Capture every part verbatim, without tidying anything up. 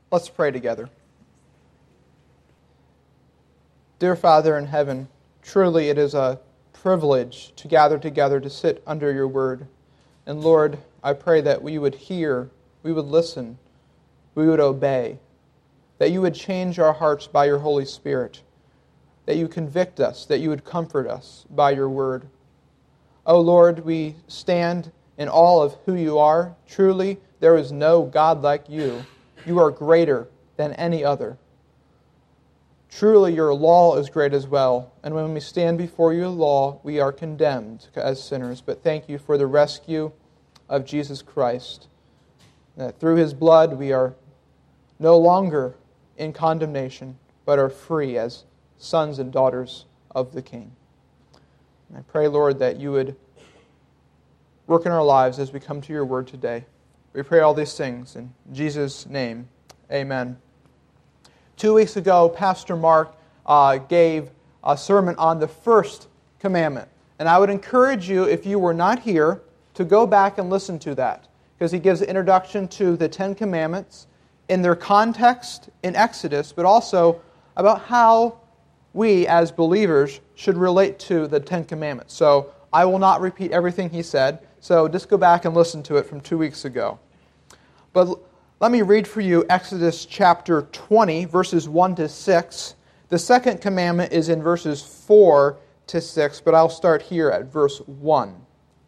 Let's pray together. Dear Father in heaven, truly it is a privilege to gather together to sit under your word. And Lord, I pray that we would hear, we would listen, we would obey, that you would change our hearts by your Holy Spirit, that you convict us, that you would comfort us by your word. O Lord, we stand in awe of who you are. Truly, there is no God like you. You are greater than any other. Truly, your law is great as well. And when we stand before your law, we are condemned as sinners. But thank you for the rescue of Jesus Christ. That through his blood, we are no longer in condemnation, but are free as sons and daughters of the King. And I pray, Lord, that you would work in our lives as we come to your word today. We pray all these things in Jesus' name. Amen. Two weeks ago, Pastor Mark uh, gave a sermon on the first commandment. And I would encourage you, if you were not here, to go back and listen to that. Because he gives an introduction to the Ten Commandments in their context in Exodus, but also about how we as believers should relate to the Ten Commandments. So I will not repeat everything he said, so just go back and listen to it from two weeks ago. But let me read for you Exodus chapter twenty, verses one to six. The second commandment is in verses four to six, but I'll start here at verse one.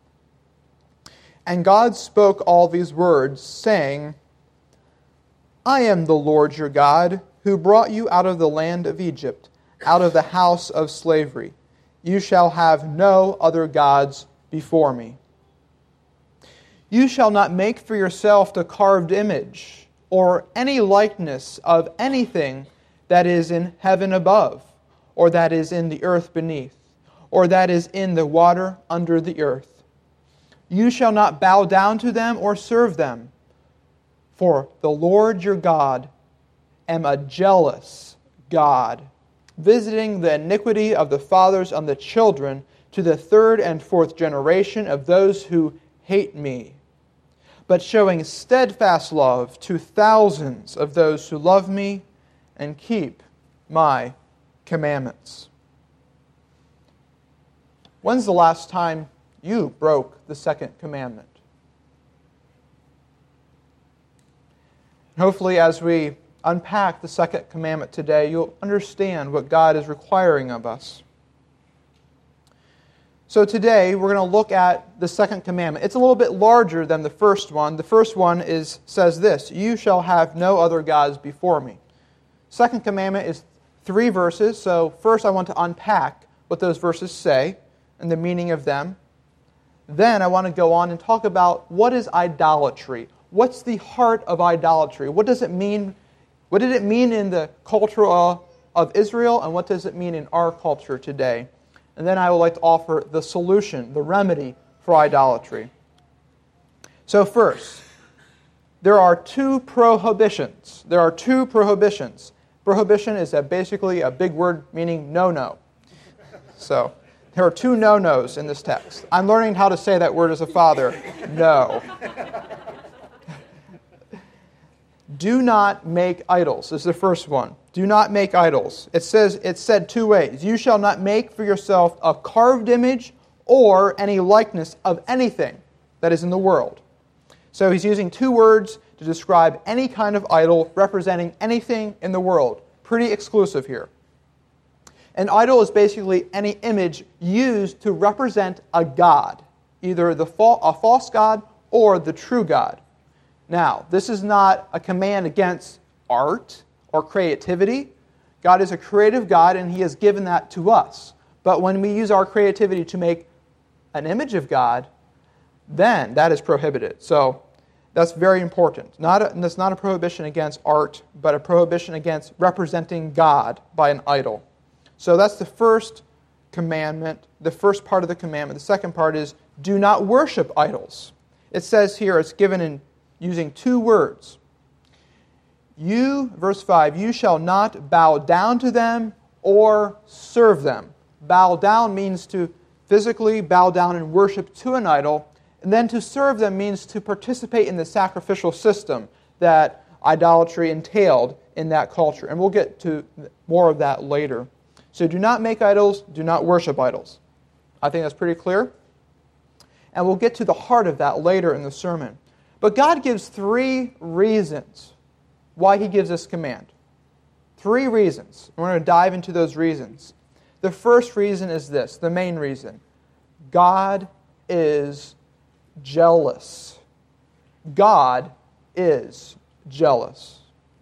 And God spoke all these words, saying, I am the Lord your God, who brought you out of the land of Egypt, out of the house of slavery. You shall have no other gods before me. You shall not make for yourself the carved image, or any likeness of anything that is in heaven above, or that is in the earth beneath, or that is in the water under the earth. You shall not bow down to them or serve them, for the Lord your God am a jealous God, visiting the iniquity of the fathers on the children to the third and fourth generation of those who hate me, but showing steadfast love to thousands of those who love me and keep my commandments. When's the last time you broke the second commandment? Hopefully, as we unpack the second commandment today, you'll understand what God is requiring of us. So today, we're going to look at the second commandment. It's a little bit larger than the first one. The first one is says this, you shall have no other gods before me. Second commandment is three verses. So first I want to unpack what those verses say and the meaning of them. Then I want to go on and talk about what is idolatry. What's the heart of idolatry? What does it mean? What did it mean in the culture of Israel, and what does it mean in our culture today? And then I would like to offer the solution, the remedy for idolatry. So first, there are two prohibitions. There are two prohibitions. Prohibition is a, basically a big word meaning no-no. So there are two no-nos in this text. I'm learning how to say that word as a father. No. Do not make idols is the first one. Do not make idols. It says it's said two ways. You shall not make for yourself a carved image or any likeness of anything that is in the world. So he's using two words to describe any kind of idol representing anything in the world. Pretty exclusive here. An idol is basically any image used to represent a god, either the fa- a false god or the true God. Now, this is not a command against art or creativity. God is a creative God, and He has given that to us. But when we use our creativity to make an image of God, then that is prohibited. So that's very important. Not a, that's not a prohibition against art, but a prohibition against representing God by an idol. So that's the first commandment, the first part of the commandment. The second part is, do not worship idols. It says here, it's given in using two words. You, verse five, you shall not bow down to them or serve them. Bow down means to physically bow down and worship to an idol, and then to serve them means to participate in the sacrificial system that idolatry entailed in that culture. And we'll get to more of that later. So do not make idols, do not worship idols. I think that's pretty clear. And we'll get to the heart of that later in the sermon. But God gives three reasons why He gives this command. Three reasons. We're going to dive into those reasons. The first reason is this, the main reason. God is jealous. God is jealous.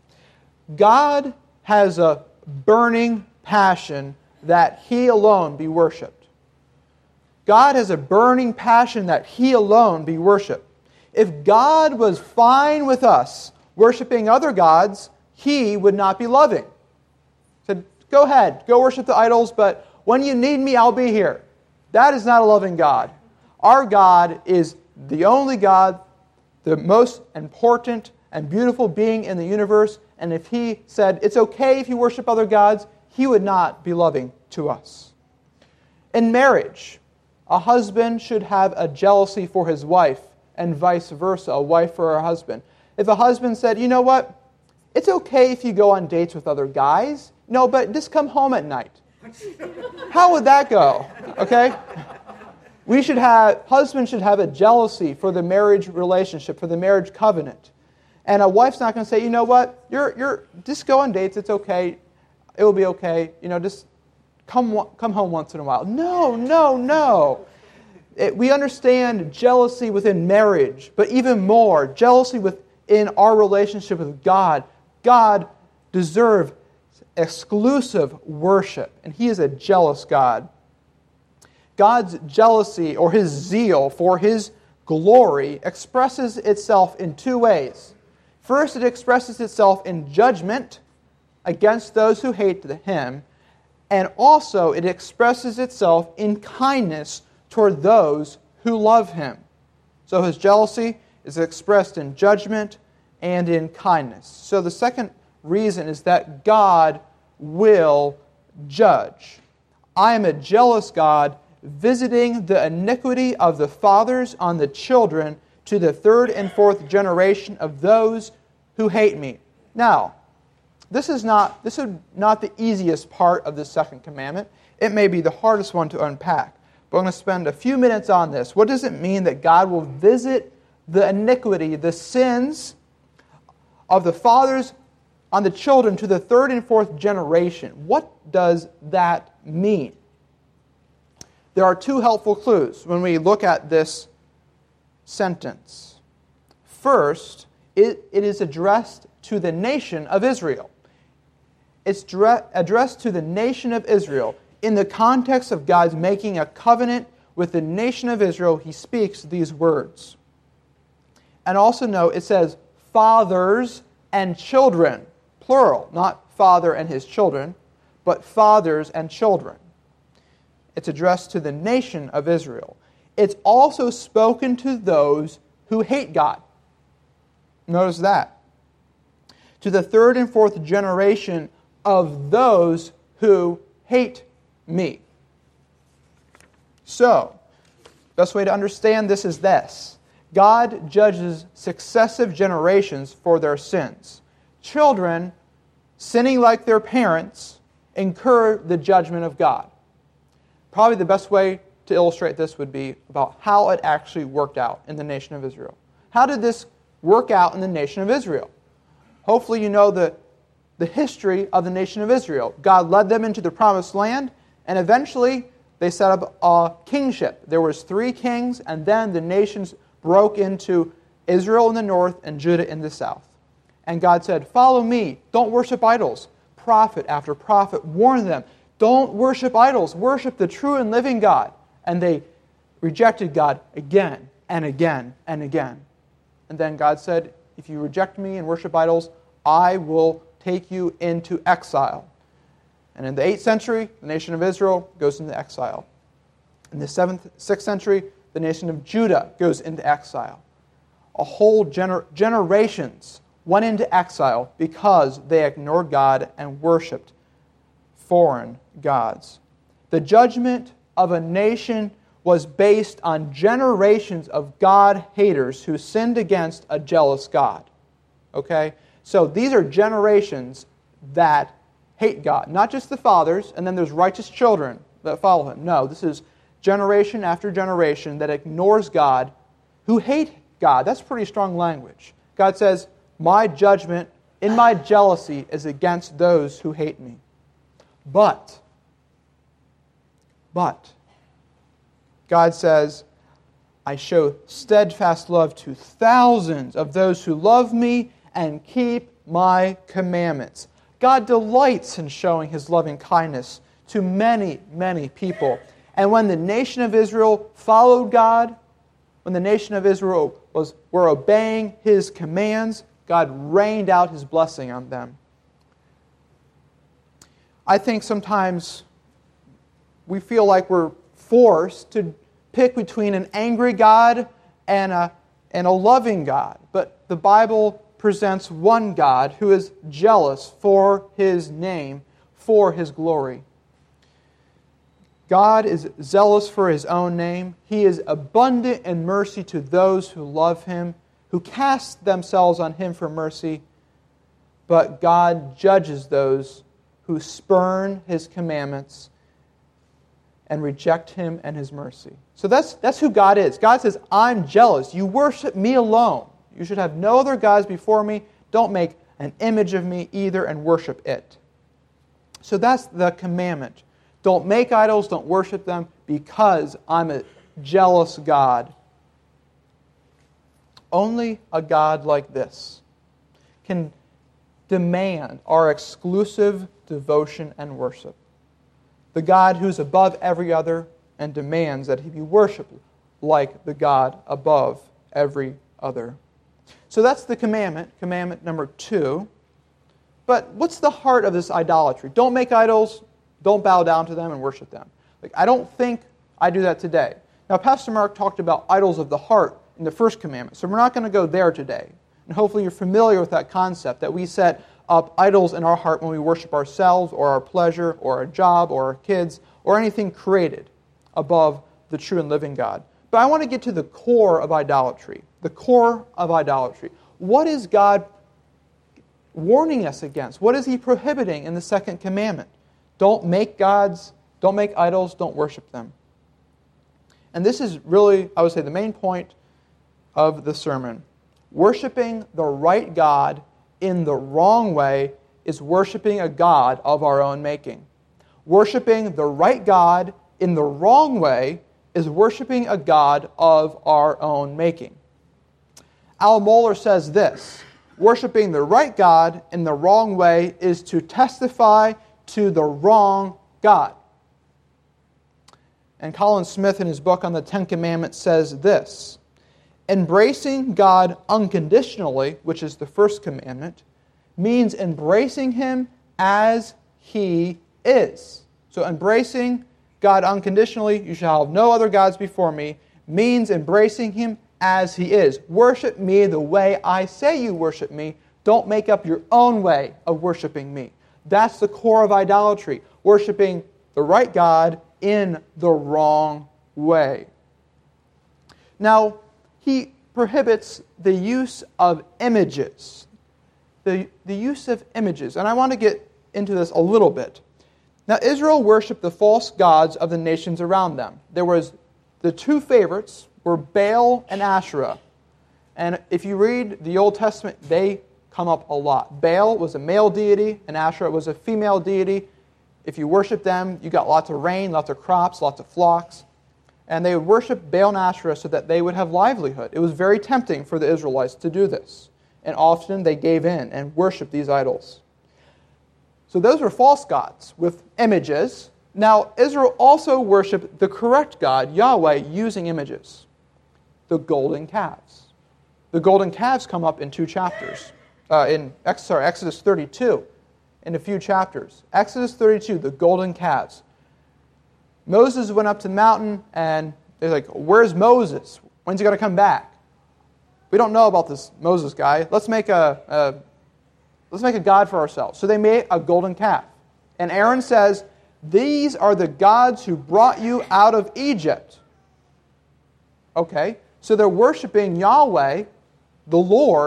God has a burning passion that He alone be worshipped. God has a burning passion that He alone be worshipped. If God was fine with us worshiping other gods, He would not be loving. He said, go ahead, go worship the idols, but when you need me, I'll be here. That is not a loving God. Our God is the only God, the most important and beautiful being in the universe, and if He said, it's okay if you worship other gods, He would not be loving to us. In marriage, a husband should have a jealousy for his wife, and vice versa, a wife for her husband. If a husband said, you know what, it's okay if you go on dates with other guys, no, but just come home at night. How would that go? Okay? We should have, husbands should have a jealousy for the marriage relationship, for the marriage covenant. And a wife's not going to say, you know what, you're, you're, just go on dates, it's okay, it will be okay, you know, just come, come home once in a while. No, no, no. It, we understand jealousy within marriage, but even more, jealousy within our relationship with God. God deserves exclusive worship, and He is a jealous God. God's jealousy or His zeal for His glory expresses itself in two ways. First, it expresses itself in judgment against those who hate Him, and also it expresses itself in kindness toward those who love Him. So His jealousy is expressed in judgment and in kindness. So the second reason is that God will judge. I am a jealous God, visiting the iniquity of the fathers on the children to the third and fourth generation of those who hate me. Now, this is not this is not the easiest part of the second commandment. It may be the hardest one to unpack. But I'm going to spend a few minutes on this. What does it mean that God will visit the iniquity, the sins of the fathers on the children to the third and fourth generation? What does that mean? There are two helpful clues when we look at this sentence. First, it, it is addressed to the nation of Israel. It's dre- addressed to the nation of Israel. In the context of God's making a covenant with the nation of Israel, He speaks these words. And also note, it says, fathers and children, plural, not father and his children, but fathers and children. It's addressed to the nation of Israel. It's also spoken to those who hate God. Notice that. To the third and fourth generation of those who hate me. So, best way to understand this is this. God judges successive generations for their sins. Children, sinning like their parents, incur the judgment of God. Probably the best way to illustrate this would be about how it actually worked out in the nation of Israel. How did this work out in the nation of Israel? Hopefully you know the, the history of the nation of Israel. God led them into the promised land, and eventually they set up a kingship. There was three kings, and then the nations broke into Israel in the north and Judah in the south. And God said, follow me, don't worship idols. Prophet after prophet warned them, don't worship idols, worship the true and living God. And they rejected God again and again and again. And then God said, if you reject me and worship idols, I will take you into exile. And in the eighth century, the nation of Israel goes into exile. In the seventh, sixth century, the nation of Judah goes into exile. A whole gener- generations went into exile because they ignored God and worshipped foreign gods. The judgment of a nation was based on generations of God haters who sinned against a jealous God. Okay? So these are generations that hate God. Not just the fathers, and then there's righteous children that follow him. No, this is generation after generation that ignores God, who hate God. That's pretty strong language. God says, my judgment in my jealousy is against those who hate me. But, but, God says, I show steadfast love to thousands of those who love me and keep my commandments. God delights in showing His loving kindness to many, many people. And when the nation of Israel followed God, when the nation of Israel was were obeying His commands, God rained out His blessing on them. I think sometimes we feel like we're forced to pick between an angry God and a, and a loving God. But the Bible presents one God who is jealous for His name, for His glory. God is zealous for His own name. He is abundant in mercy to those who love Him, who cast themselves on Him for mercy. But God judges those who spurn His commandments and reject Him and His mercy. So that's, that's who God is. God says, I'm jealous. You worship me alone. You should have no other gods before me. Don't make an image of me either and worship it. So that's the commandment. Don't make idols, don't worship them, because I'm a jealous God. Only a God like this can demand our exclusive devotion and worship. The God who's above every other and demands that He be worshipped like the God above every other. So that's the commandment, commandment number two. But what's the heart of this idolatry? Don't make idols, don't bow down to them and worship them. Like, I don't think I do that today. Now, Pastor Mark talked about idols of the heart in the first commandment, so we're not going to go there today. And hopefully you're familiar with that concept, that we set up idols in our heart when we worship ourselves or our pleasure or our job or our kids or anything created above the true and living God. But I want to get to the core of idolatry. The core of idolatry. What is God warning us against? What is He prohibiting in the second commandment? Don't make gods, don't make idols, don't worship them. And this is really, I would say, the main point of the sermon. Worshipping the right God in the wrong way is worshiping a God of our own making. Worshipping the right God in the wrong way is worshiping a God of our own making. Al Mohler says this: worshipping the right God in the wrong way is to testify to the wrong God. And Colin Smith, in his book on the Ten Commandments, says this: embracing God unconditionally, which is the first commandment, means embracing Him as He is. So embracing God unconditionally, you shall have no other gods before me, means embracing Him as He is. Worship me the way I say you worship me. Don't make up your own way of worshiping me. That's the core of idolatry, worshiping the right God in the wrong way. Now, He prohibits the use of images. The, the use of images. And I want to get into this a little bit. Now, Israel worshipped the false gods of the nations around them. There was the two favorites were Baal and Asherah. And if you read the Old Testament, they come up a lot. Baal was a male deity, and Asherah was a female deity. If you worship them, you got lots of rain, lots of crops, lots of flocks. And they would worship Baal and Asherah so that they would have livelihood. It was very tempting for the Israelites to do this. And often they gave in and worshiped these idols. So those were false gods with images. Now, Israel also worshipped the correct God, Yahweh, using images. The golden calves. The golden calves come up in two chapters. Uh, in sorry, Exodus thirty-two, in a few chapters. Exodus thirty-two, the golden calves. Moses went up to the mountain, and they're like, where's Moses? When's he going to come back? We don't know about this Moses guy. Let's make a, a let's make a god for ourselves. So they made a golden calf. And Aaron says, these are the gods who brought you out of Egypt. Okay, so they're worshiping Yahweh, the Lord,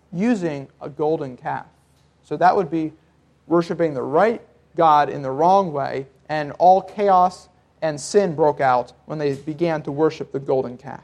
using a golden calf. So that would be worshiping the right God in the wrong way, and all chaos and sin broke out when they began to worship the golden calf.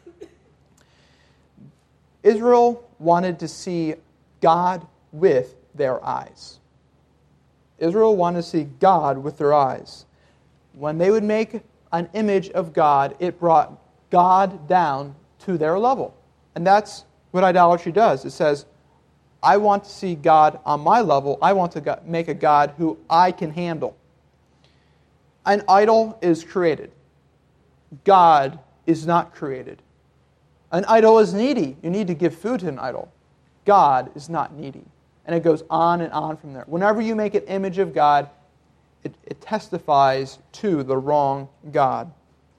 Israel wanted to see God with their eyes. Israel wanted to see God with their eyes. When they would make an image of God, it brought God down to their level. And that's what idolatry does. It says, I want to see God on my level. I want to make a God who I can handle. An idol is created. God is not created. An idol is needy. You need to give food to an idol. God is not needy. And it goes on and on from there. Whenever you make an image of God, it, it testifies to the wrong God.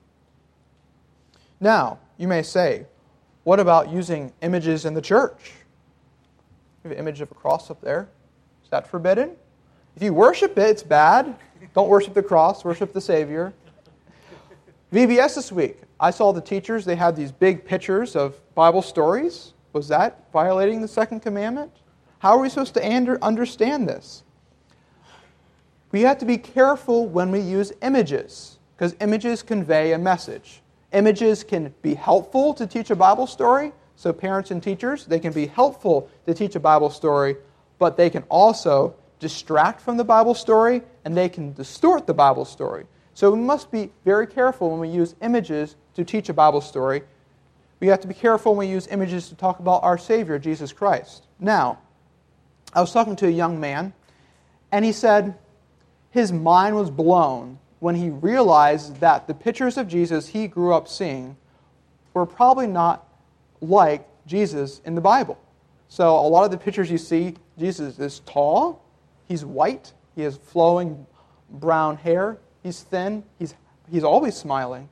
Now, you may say, what about using images in the church? You have an image of a cross up there. Is that forbidden? If you worship it, it's bad. Don't worship the cross, worship the Savior. V B S this week, I saw the teachers, they had these big pictures of Bible stories. Was that violating the second commandment? How are we supposed to understand this? We have to be careful when we use images, because images convey a message. Images can be helpful to teach a Bible story. So parents and teachers, they can be helpful to teach a Bible story, but they can also distract from the Bible story, and they can distort the Bible story. So we must be very careful when we use images to teach a Bible story. We have to be careful when we use images to talk about our Savior, Jesus Christ. Now, I was talking to a young man, and he said his mind was blown when he realized that the pictures of Jesus he grew up seeing were probably not like Jesus in the Bible. So a lot of the pictures you see, Jesus is tall, he's white, he has flowing brown hair, he's thin, he's he's always smiling.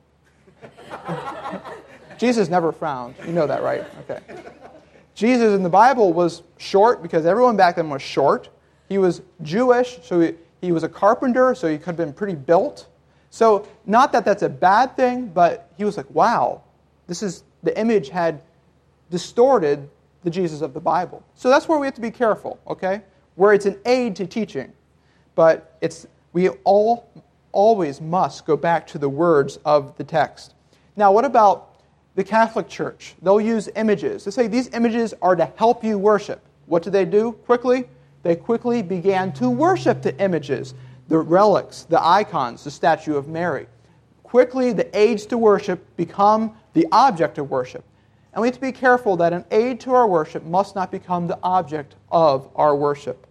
Jesus never frowned. You know that, right? Okay. Jesus in the Bible was short because everyone back then was short. He was Jewish, so he, he was a carpenter, so he could have been pretty built. So not that that's a bad thing, but he was like, wow, this is the image had distorted the Jesus of the Bible. So that's where we have to be careful, okay? Where it's an aid to teaching, but it's we all always must go back to the words of the text. Now, what about the Catholic Church? They'll use images. They say these images are to help you worship. What do they do quickly? They quickly began to worship the images, the relics, the icons, the statue of Mary. Quickly, the aids to worship become the object of worship. And we have to be careful that an aid to our worship must not become the object of our worship.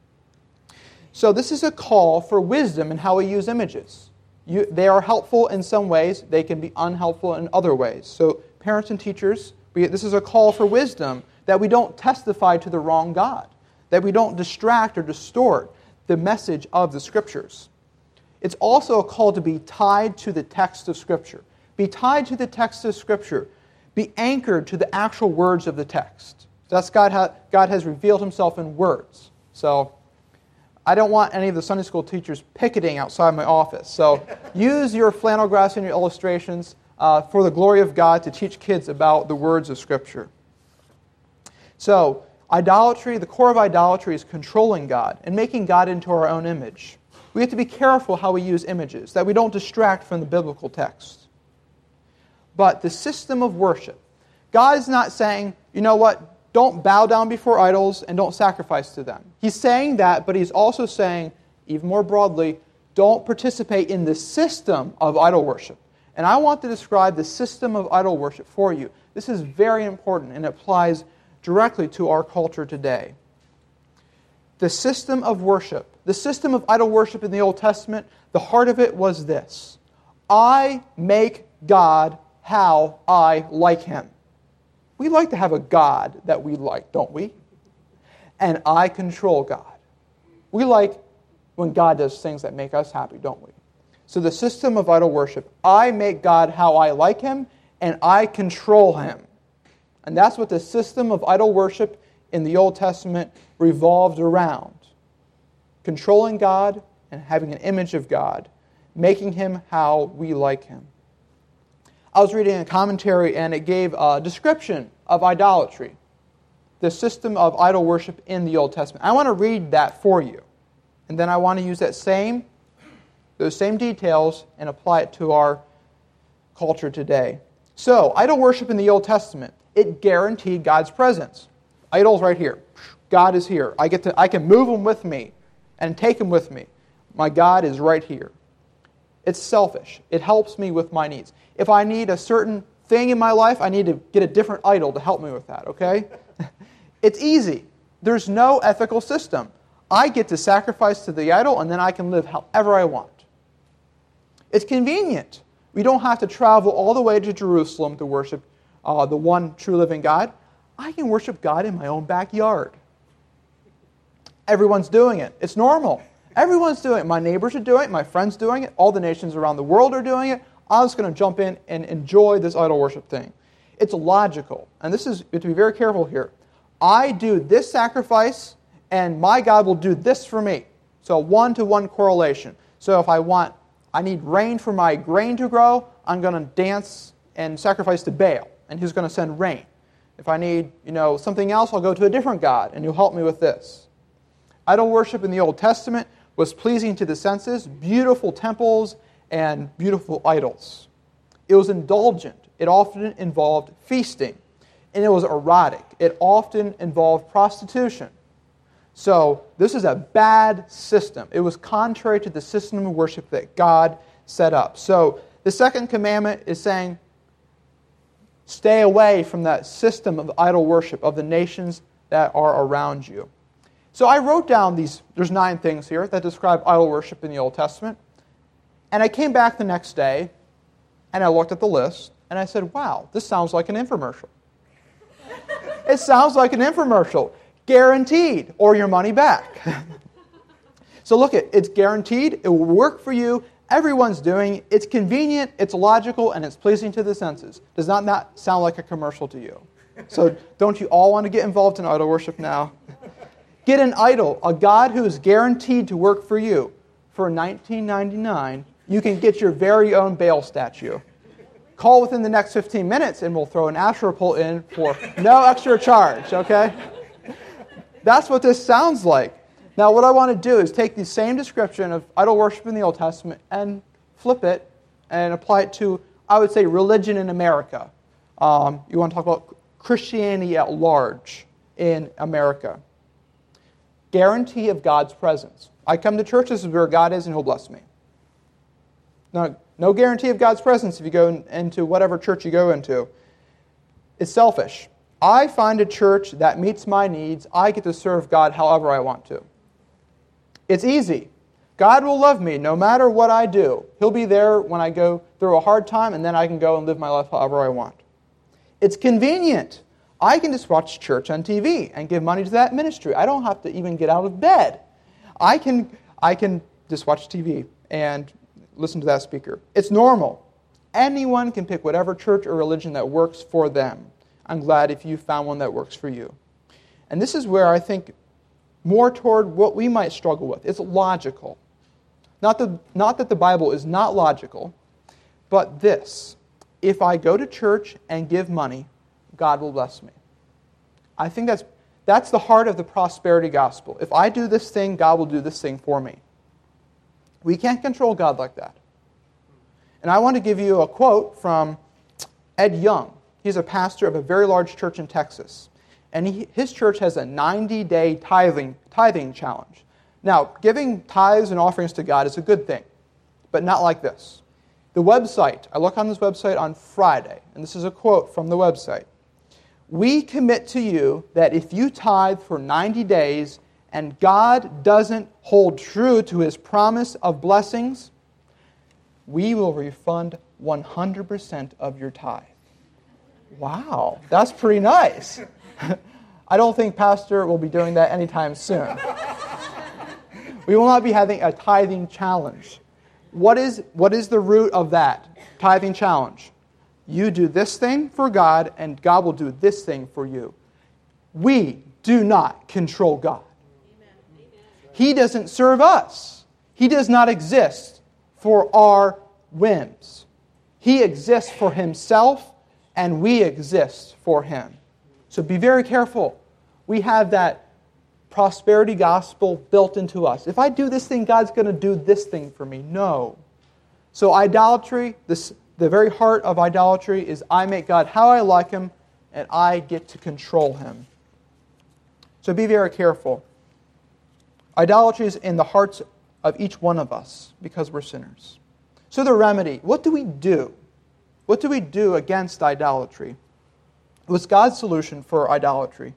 So this is a call for wisdom in how we use images. You, they are helpful in some ways. They can be unhelpful in other ways. So parents and teachers, we, this is a call for wisdom, that we don't testify to the wrong God, that we don't distract or distort the message of the Scriptures. It's also a call to be tied to the text of Scripture. Be tied to the text of Scripture. Be anchored to the actual words of the text. That's God, ha- God has revealed Himself in words. So I don't want any of the Sunday school teachers picketing outside my office. So use your flannel graphs and your illustrations uh, for the glory of God to teach kids about the words of Scripture. So idolatry, the core of idolatry is controlling God and making God into our own image. We have to be careful how we use images, that we don't distract from the biblical text. But the system of worship, God is not saying, you know what, don't bow down before idols and don't sacrifice to them. He's saying that, but He's also saying, even more broadly, don't participate in the system of idol worship. And I want to describe the system of idol worship for you. This is very important and applies directly to our culture today. The system of worship, the system of idol worship in the Old Testament, the heart of it was this: I make God how I like Him. We like to have a God that we like, don't we? And I control God. We like when God does things that make us happy, don't we? So the system of idol worship, I make God how I like Him, and I control Him. And that's what the system of idol worship in the Old Testament revolved around. Controlling God and having an image of God, making Him how we like Him. I was reading a commentary and it gave a description of idolatry. the system of idol worship in the Old Testament. I want to read that for you. And then I want to use that same, those same details and apply it to our culture today. So, idol worship in the Old Testament, it guaranteed God's presence. Idols right here. God is here. I get to I can move them with me and take them with me. My God is right here. It's selfish. It helps me with my needs. If I need a certain thing in my life, I need to get a different idol to help me with that, okay? It's easy. There's no ethical system. I get to sacrifice to the idol, and then I can live however I want. It's convenient. We don't have to travel all the way to Jerusalem to worship uh, the one true living God. I can worship God in my own backyard. Everyone's doing it. It's normal. Everyone's doing it. My neighbors are doing it. My friends doing it. All the nations around the world are doing it. I'm just going to jump in and enjoy this idol worship thing. It's logical. And this is, you have to be very careful here. I do this sacrifice, and my God will do this for me. So one-to-one correlation. So if I want, I need rain for my grain to grow, I'm going to dance and sacrifice to Baal, and he's going to send rain. If I need, you know, something else, I'll go to a different God, and he'll help me with this. Idol worship in the Old Testament was pleasing to the senses, beautiful temples and beautiful idols. It was indulgent. It often involved feasting. And it was erotic. It often involved prostitution. So this is a bad system. It was contrary to the system of worship that God set up. So the second commandment is saying, stay away from that system of idol worship of the nations that are around you. So I wrote down these, there's nine things here that describe idol worship in the Old Testament. And I came back the next day, and I looked at the list, and I said, wow, this sounds like an infomercial. It sounds like an infomercial. Guaranteed, or your money back. So look, it, it's guaranteed, it will work for you, everyone's doing it, it's convenient, it's logical, and it's pleasing to the senses. Does not, not sound like a commercial to you? So don't you all want to get involved in idol worship now? Get an idol, a God who is guaranteed to work for you. For nineteen ninety-nine, you can get your very own Baal statue. Call within the next fifteen minutes and we'll throw an Asherah pole in for no extra charge, okay? That's what this sounds like. Now what I want to do is take the same description of idol worship in the Old Testament and flip it and apply it to, I would say, religion in America. Um, you want to talk about Christianity at large in America. Guarantee of God's presence. I come to church, this is where God is, and he'll bless me. No, no guarantee of God's presence if you go in, into whatever church you go into. It's selfish. I find a church that meets my needs. I get to serve God however I want to. It's easy. God will love me no matter what I do. He'll be there when I go through a hard time, and then I can go and live my life however I want. It's convenient. I can just watch church on T V and give money to that ministry. I don't have to even get out of bed. I can, I can just watch T V and listen to that speaker. It's normal. Anyone can pick whatever church or religion that works for them. I'm glad if you found one that works for you. And this is where I think more toward what we might struggle with. It's logical. Not, the, not that the Bible is not logical, but this. If I go to church and give money, God will bless me. I think that's that's the heart of the prosperity gospel. If I do this thing, God will do this thing for me. We can't control God like that. And I want to give you a quote from Ed Young. He's a pastor of a very large church in Texas. And he, his church has a ninety-day tithing, tithing challenge. Now, giving tithes and offerings to God is a good thing, but not like this. The website, I look on this website on Friday, and this is a quote from the website. We commit to you that if you tithe for ninety days and God doesn't hold true to his promise of blessings, we will refund one hundred percent of your tithe. Wow, that's pretty nice. I don't think Pastor will be doing that anytime soon. We will not be having a tithing challenge. What is, what is the root of that tithing challenge? You do this thing for God, and God will do this thing for you. We do not control God. Amen. He doesn't serve us. He does not exist for our whims. He exists for himself, and we exist for him. So be very careful. We have that prosperity gospel built into us. If I do this thing, God's going to do this thing for me. No. So idolatry, this, the very heart of idolatry is I make God how I like Him, and I get to control Him. So be very careful. Idolatry is in the hearts of each one of us because we're sinners. So the remedy, what do we do? What do we do against idolatry? What's God's solution for idolatry?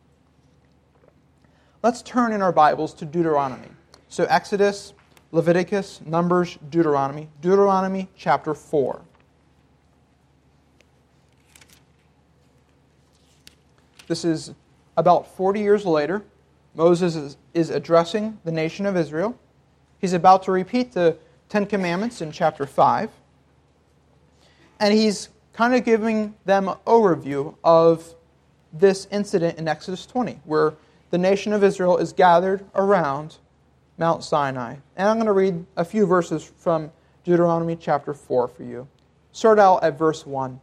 Let's turn in our Bibles to Deuteronomy. So Exodus, Leviticus, Numbers, Deuteronomy. Deuteronomy chapter four. This is about forty years later. Moses is, is addressing the nation of Israel. He's about to repeat the Ten Commandments in chapter five. And he's kind of giving them an overview of this incident in Exodus twenty, where the nation of Israel is gathered around Mount Sinai. And I'm going to read a few verses from Deuteronomy chapter four for you. Start out at verse one.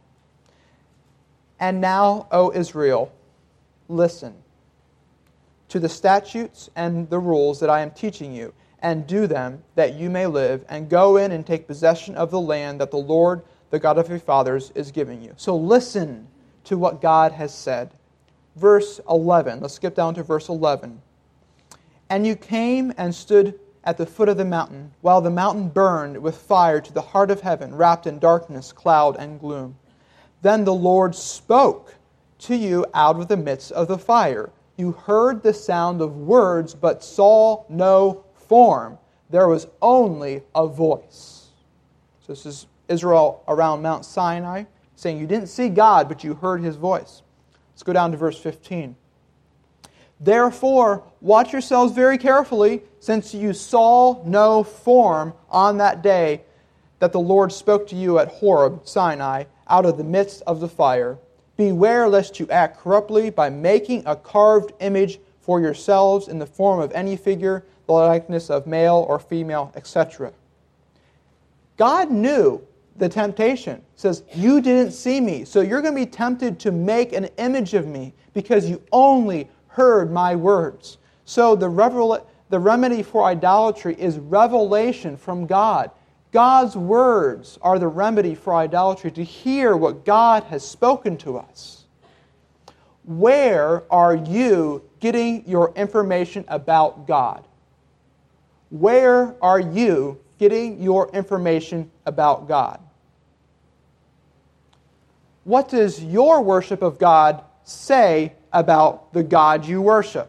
And now, O Israel, listen to the statutes and the rules that I am teaching you, and do them, that you may live, and go in and take possession of the land that the Lord, the God of your fathers, is giving you. So listen to what God has said. Verse eleven. Let's skip down to verse eleven. And you came and stood at the foot of the mountain, while the mountain burned with fire to the heart of heaven, wrapped in darkness, cloud, and gloom. Then the Lord spoke to you out of the midst of the fire. You heard the sound of words, but saw no form. There was only a voice. So this is Israel around Mount Sinai, saying you didn't see God, but you heard His voice. Let's go down to verse fifteen. Therefore, watch yourselves very carefully, since you saw no form on that day that the Lord spoke to you at Horeb, Sinai, out of the midst of the fire. Beware lest you act corruptly by making a carved image for yourselves in the form of any figure, the likeness of male or female, et cetera. God knew the temptation. It says, you didn't see me, so you're going to be tempted to make an image of me because you only heard my words. So the, revel- the remedy for idolatry is revelation from God. God's words are the remedy for idolatry, to hear what God has spoken to us. Where are you getting your information about God? Where are you getting your information about God? What does your worship of God say about the God you worship?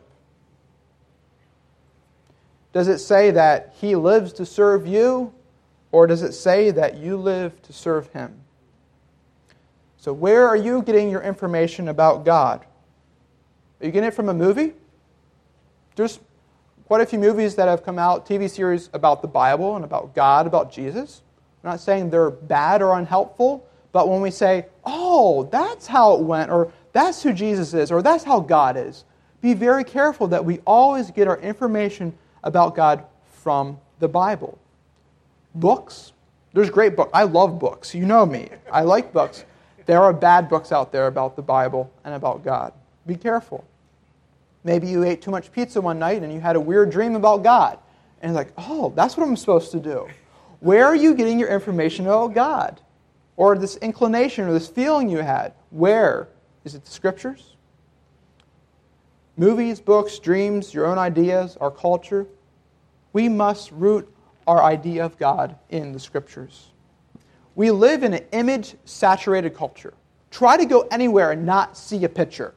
Does it say that He lives to serve you? Or does it say that you live to serve Him? So where are you getting your information about God? Are you getting it from a movie? There's quite a few movies that have come out, T V series about the Bible and about God, about Jesus. I'm not saying they're bad or unhelpful, but when we say, oh, that's how it went, or that's who Jesus is, or that's how God is, be very careful that we always get our information about God from the Bible. Books. There's great books. I love books. You know me. I like books. There are bad books out there about the Bible and about God. Be careful. Maybe you ate too much pizza one night and you had a weird dream about God. And you're like, oh, that's what I'm supposed to do. Where are you getting your information about God? Or this inclination or this feeling you had? Where? Is it the Scriptures? Movies, books, dreams, your own ideas, our culture? We must root our idea of God in the Scriptures. We live in an image-saturated culture. Try to go anywhere and not see a picture.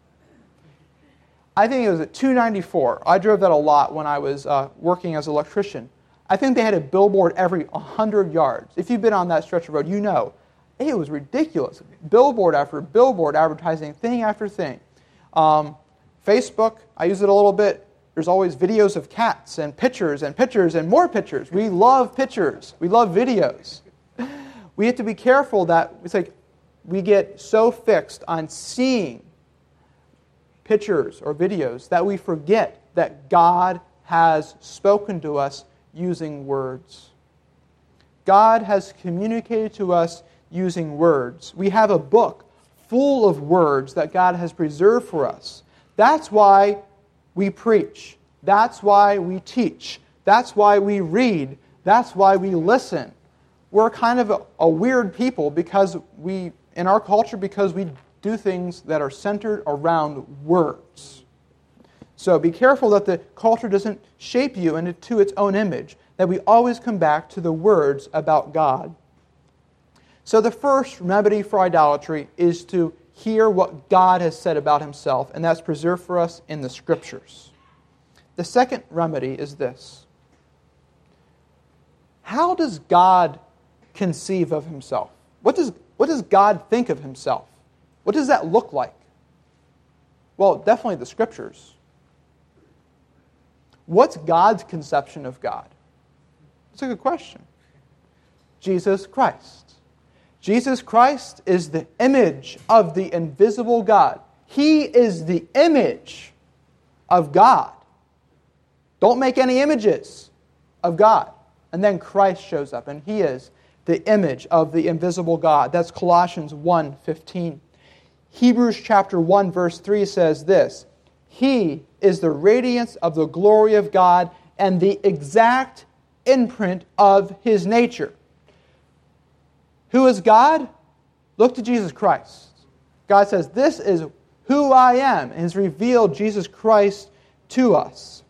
I think it was at two ninety-four. I drove that a lot when I was uh, working as an electrician. I think they had a billboard every one hundred yards. If you've been on that stretch of road, you know. It was ridiculous. Billboard after billboard, advertising, thing after thing. Um, Facebook, I use it a little bit. There's always videos of cats and pictures and pictures and more pictures. We love pictures. We love videos. We have to be careful that it's like we get so fixed on seeing pictures or videos that we forget that God has spoken to us using words. God has communicated to us using words. We have a book full of words that God has preserved for us That's why we preach. That's why we teach. That's why we read. That's why we listen. We're kind of a, a weird people because we, in our culture, because we do things that are centered around words. So be careful that the culture doesn't shape you into its own image, that we always come back to the words about God. So the first remedy for idolatry is to hear what God has said about Himself, and that's preserved for us in the Scriptures. The second remedy is this. How does God conceive of Himself? What does, what does God think of Himself? What does that look like? Well, definitely the Scriptures. What's God's conception of God? That's a good question. Jesus Christ. Jesus Christ is the image of the invisible God. He is the image of God. Don't make any images of God. And then Christ shows up, and He is the image of the invisible God. That's Colossians one fifteen. Hebrews chapter one verse three says this, He is the radiance of the glory of God and the exact imprint of His nature. Who is God? Look to Jesus Christ. God says, this is who I am, and has revealed Jesus Christ to us.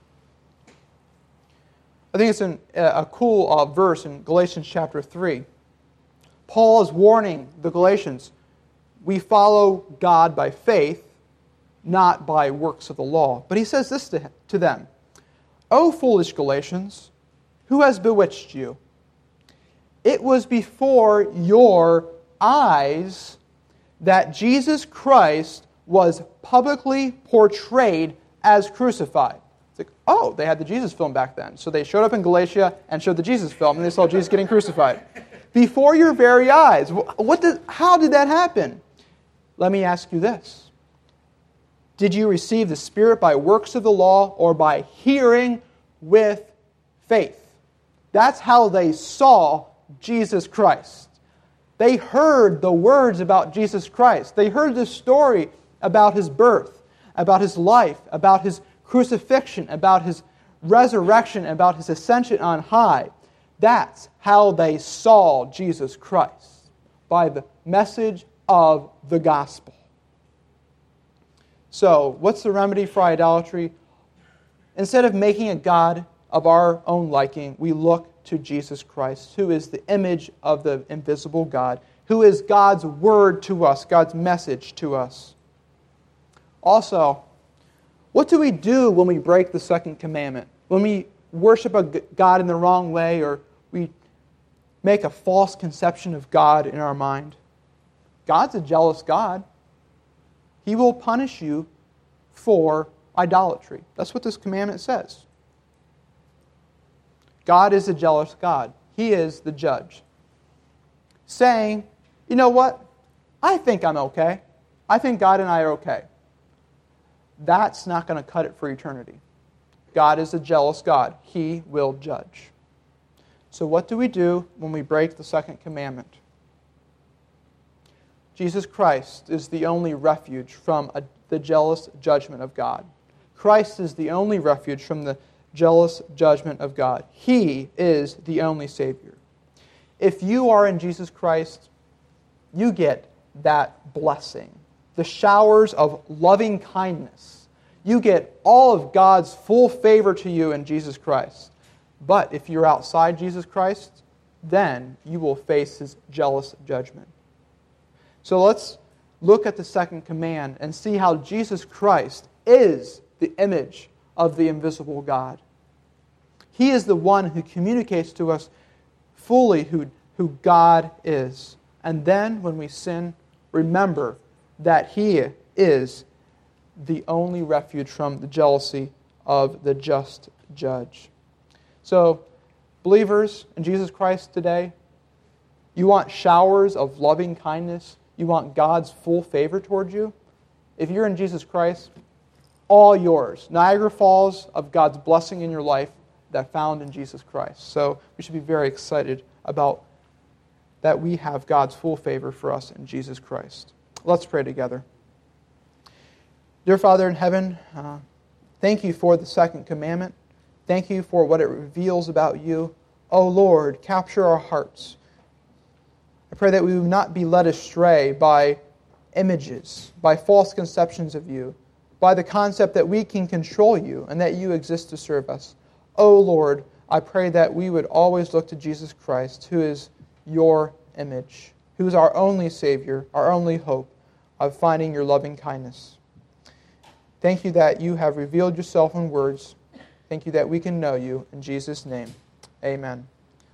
I think it's an, a cool uh, verse in Galatians chapter three. Paul is warning the Galatians, we follow God by faith, not by works of the law. But he says this to, to them, O foolish Galatians, who has bewitched you? It was before your eyes that Jesus Christ was publicly portrayed as crucified. It's like, oh, they had the Jesus film back then. So they showed up in Galatia and showed the Jesus film, and they saw Jesus getting crucified. Before your very eyes. What did, how did that happen? Let me ask you this. Did you receive the Spirit by works of the law or by hearing with faith? That's how they saw Jesus Christ. They heard the words about Jesus Christ. They heard the story about His birth, about His life, about His crucifixion, about His resurrection, about His ascension on high. That's how they saw Jesus Christ, by the message of the gospel. So, what's the remedy for idolatry? Instead of making a god of our own liking, we look to Jesus Christ, who is the image of the invisible God, who is God's word to us, God's message to us. Also, what do we do when we break the second commandment? When we worship a God in the wrong way, or we make a false conception of God in our mind? God's a jealous God. He will punish you for idolatry. That's what this commandment says. God is a jealous God. He is the judge. Saying, you know what? I think I'm okay. I think God and I are okay. That's not going to cut it for eternity. God is a jealous God. He will judge. So what do we do when we break the second commandment? Jesus Christ is the only refuge from a, the jealous judgment of God. Christ is the only refuge from the jealous judgment of God. He is the only Savior. If you are in Jesus Christ, you get that blessing, the showers of loving kindness. You get all of God's full favor to you in Jesus Christ. But if you're outside Jesus Christ, then you will face His jealous judgment. So let's look at the second command and see how Jesus Christ is the image of the invisible God. He is the one who communicates to us fully who, who God is. And then when we sin, remember that He is the only refuge from the jealousy of the just judge. So, believers in Jesus Christ today, you want showers of loving kindness? You want God's full favor towards you? If you're in Jesus Christ, all yours. Niagara Falls of God's blessing in your life that found in Jesus Christ. So we should be very excited about that we have God's full favor for us in Jesus Christ. Let's pray together. Dear Father in heaven, uh, thank you for the second commandment. Thank you for what it reveals about you. Oh Lord, capture our hearts. I pray that we would not be led astray by images, by false conceptions of you, by the concept that we can control you and that you exist to serve us. Oh Lord, I pray that we would always look to Jesus Christ, who is your image, who is our only Savior, our only hope of finding your loving kindness. Thank you that you have revealed yourself in words. Thank you that we can know you. In Jesus' name, amen.